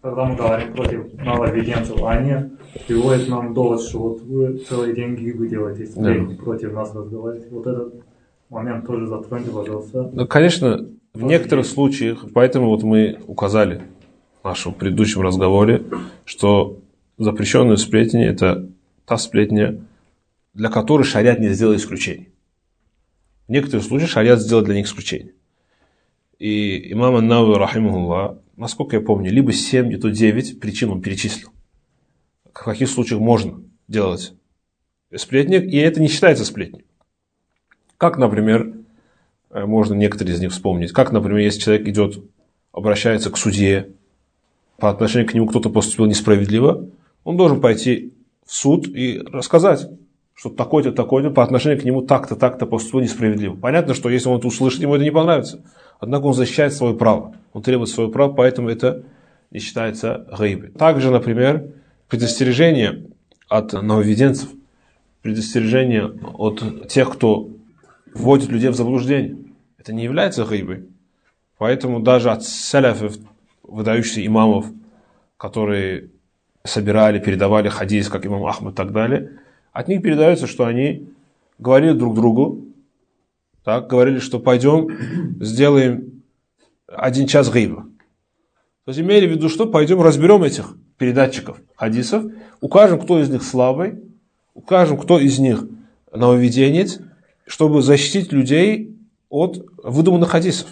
Когда мы говорим против нововведенцев, они приводят нам довод, что вот вы целый день гибы делаете, сплетни против нас разговариваете. Вот этот момент тоже затроните, пожалуйста. Ну, конечно, в некоторых случаях, поэтому вот мы указали в нашем предыдущем разговоре, что запрещенные сплетни – это та сплетня, для которой шариат не сделал исключений. В некоторых случаях шариат сделал для них исключение. И имам ан-Навави, рахимахуллах, насколько я помню, либо 7, не то 9 причин он перечислил. В каких случаях можно делать сплетни, и это не считается сплетней. Как, например, можно некоторые из них вспомнить. Как, например, если человек идет, обращается к судье, по отношению к нему кто-то поступил несправедливо, он должен пойти в суд и рассказать, что такой-то, такой-то по отношению к нему так-то, так-то поступил несправедливо. Понятно, что если он это услышит, ему это не понравится. Однако он защищает свое право. Он требует свое право, поэтому это не считается гайбой. Также, например, предостережение от нововведенцев, предостережение от тех, кто вводит людей в заблуждение. Это не является гайбой. Поэтому даже от саляфов, выдающихся имамов, которые собирали, передавали хадис, как имам Ахмад и так далее, от них передается, что они говорили друг другу, так, говорили, что пойдем, сделаем 1 час гайба. То есть имели в виду, что пойдем разберем этих передатчиков хадисов, укажем, кто из них слабый, укажем, кто из них нововведенец, чтобы защитить людей от выдуманных хадисов.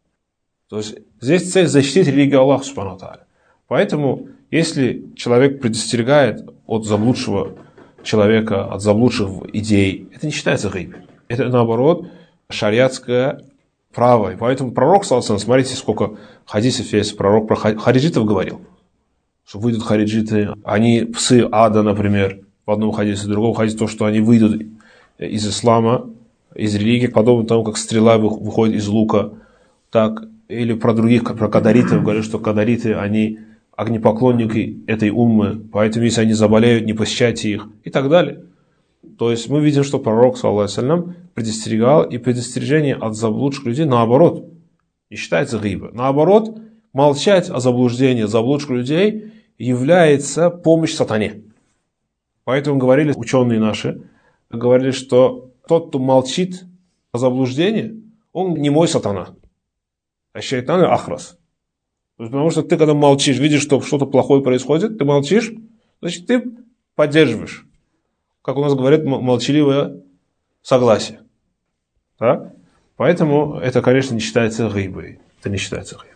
То есть здесь цель защитить религию Аллаха субхану ва тааля. Поэтому, если человек предостерегает от заблудшего человека, от заблудших идей, это не считается гайбой. Это, наоборот, шариатское право. И поэтому пророк, смотрите, сколько хадисов есть. Пророк про хариджитов говорил, что выйдут хариджиты, они псы ада, например, в одном хадисе, в другом хадисе, то, что они выйдут из ислама, из религии, подобно тому, как стрела выходит из лука. Так, или про других, про кадаритов, говорят, что кадариты, они огнепоклонники этой уммы, поэтому если они заболеют, не посещайте их, и так далее. То есть мы видим, что пророк, саллаллаху алейхи ва саллям, предостерегал, и предостережение от заблудших людей, наоборот, не считается гайбой. Наоборот, молчать о заблуждении заблудших людей является помощь сатане. Поэтому говорили ученые наши, говорили, что тот, кто молчит о заблуждении, он не мой сатана, а шайтан и ахрас. Потому что ты, когда молчишь, видишь, что что-то плохое происходит, ты молчишь, значит, ты поддерживаешь. Как у нас говорят, молчаливое согласие. Так? Поэтому это, конечно, не считается гайбой. Это не считается гайбой.